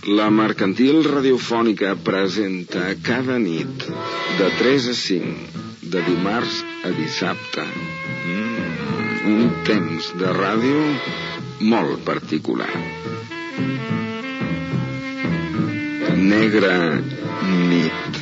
La Mercantil Radiofònica presenta cada nit de 3 a 5, de dimarts a dissabte, un temps de ràdio molt particular. Negra nit.